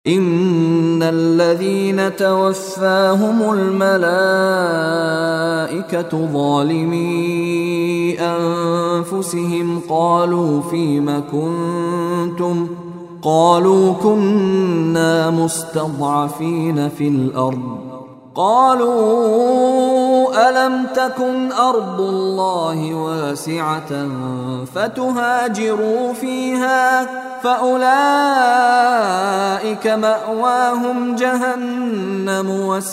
إن الذين توفاهم الملائكة ظالمي أنفسهم قالوا فيم كنتم قالوا كنا مستضعفين في الأرض قالوا ألم تكن أرض الله واسعة فتهاجروا فيها فأولئك مأواهم جهنم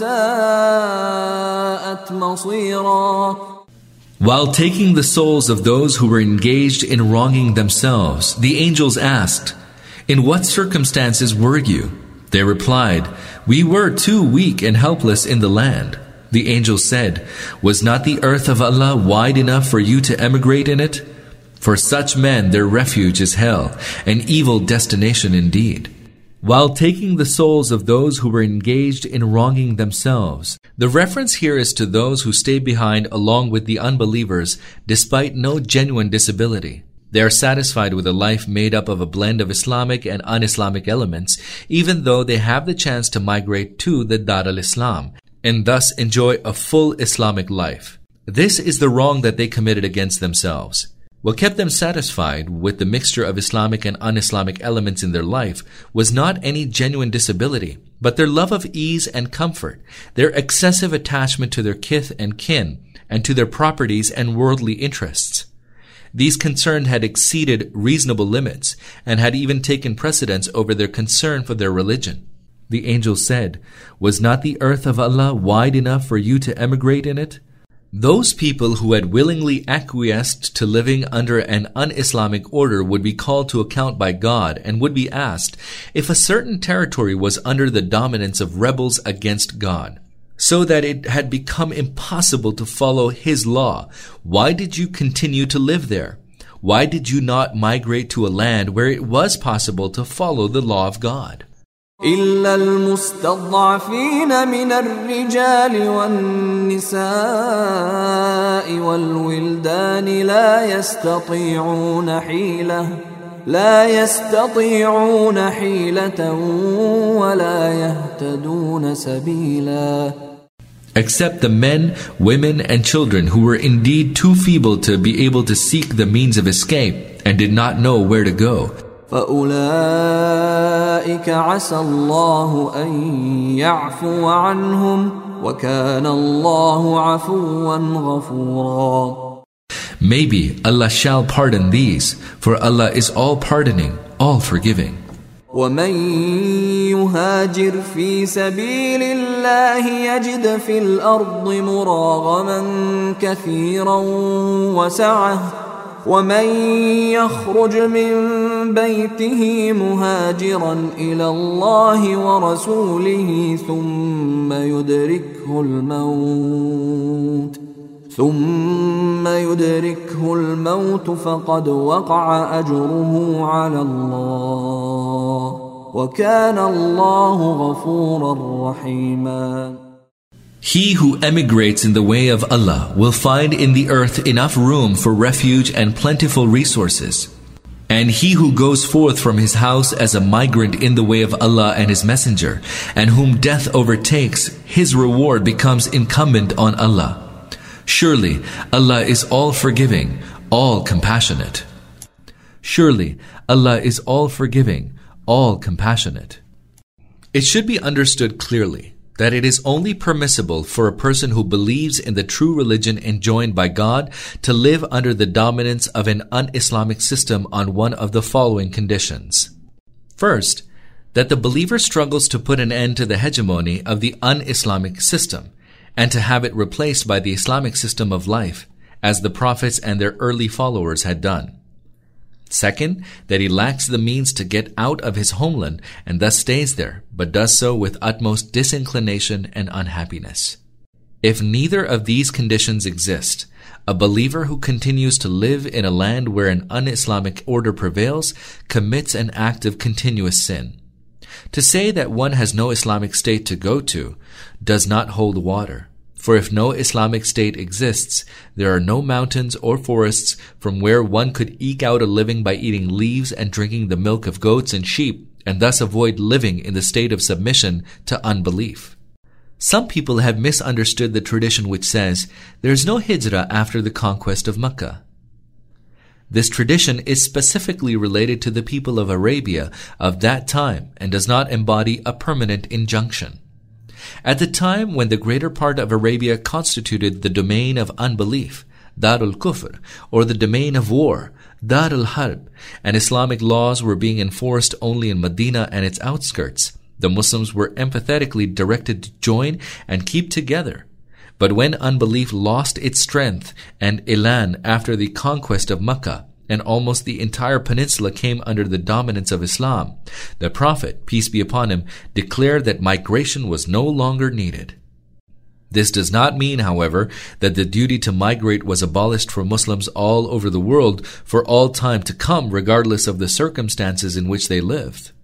وساءت مصيرا. While taking the souls of those who were engaged in wronging themselves, the angels asked, "In what circumstances were you?" They replied, "We were too weak and helpless in the land." The angels said, "Was not the earth of Allah wide enough for you to emigrate in it? For such men their refuge is hell, an evil destination indeed." While taking the souls of those who were engaged in wronging themselves, the reference here is to those who stay behind along with the unbelievers despite no genuine disability. They are satisfied with a life made up of a blend of Islamic and un-Islamic elements, even though they have the chance to migrate to the Dar al-Islam and thus enjoy a full Islamic life. This is the wrong that they committed against themselves. What kept them satisfied with the mixture of Islamic and un-Islamic elements in their life was not any genuine disability, but their love of ease and comfort, their excessive attachment to their kith and kin, and to their properties and worldly interests. These concerns had exceeded reasonable limits and had even taken precedence over their concern for their religion. The angel said, "Was not the earth of Allah wide enough for you to emigrate in it?" Those people who had willingly acquiesced to living under an un-Islamic order would be called to account by God and would be asked if a certain territory was under the dominance of rebels against God, so that it had become impossible to follow His law. Why did you continue to live there? Why did you not migrate to a land where it was possible to follow the law of God? إلا المستضعفين من الرجال والنساء والولدان لا يستطيعون حيلة ولا يهتدون سبيلا. Except the men, women, and children who were indeed too feeble to be able to seek the means of escape and did not know where to go. فأولئك عسى الله أن يعفو عنهم وكان الله عفوا غفورا. Maybe Allah shall pardon these, for Allah is all pardoning, all forgiving. ومن يهاجر في سبيل الله يجد في الأرض مراغما كثيرا وسعة ومن يخرج من بيته مهاجرا إلى الله ورسوله ثم يدركه الموت فقد وقع أجره على الله وكان الله غفورا رحيما. He who emigrates in the way of Allah will find in the earth enough room for refuge and plentiful resources. And he who goes forth from his house as a migrant in the way of Allah and His Messenger, and whom death overtakes, his reward becomes incumbent on Allah. Surely Allah is all forgiving, all compassionate. Surely Allah is all forgiving, all compassionate. It should be understood clearly that it is only permissible for a person who believes in the true religion enjoined by God to live under the dominance of an un-Islamic system on one of the following conditions. First, that the believer struggles to put an end to the hegemony of the un-Islamic system and to have it replaced by the Islamic system of life, as the prophets and their early followers had done. Second, that he lacks the means to get out of his homeland and thus stays there, but does so with utmost disinclination and unhappiness. If neither of these conditions exist, a believer who continues to live in a land where an un-Islamic order prevails commits an act of continuous sin. To say that one has no Islamic state to go to does not hold water. For if no Islamic state exists, there are no mountains or forests from where one could eke out a living by eating leaves and drinking the milk of goats and sheep, and thus avoid living in the state of submission to unbelief. Some people have misunderstood the tradition which says there is no hijrah after the conquest of Mecca. This tradition is specifically related to the people of Arabia of that time and does not embody a permanent injunction. At the time when the greater part of Arabia constituted the domain of unbelief, Darul Kufr, or the domain of war, Darul Harb, and Islamic laws were being enforced only in Medina and its outskirts, the Muslims were empathetically directed to join and keep together. But when unbelief lost its strength and elan after the conquest of Mecca, and almost the entire peninsula came under the dominance of Islam, the Prophet, peace be upon him, declared that migration was no longer needed. This does not mean, however, that the duty to migrate was abolished for Muslims all over the world for all time to come, regardless of the circumstances in which they lived.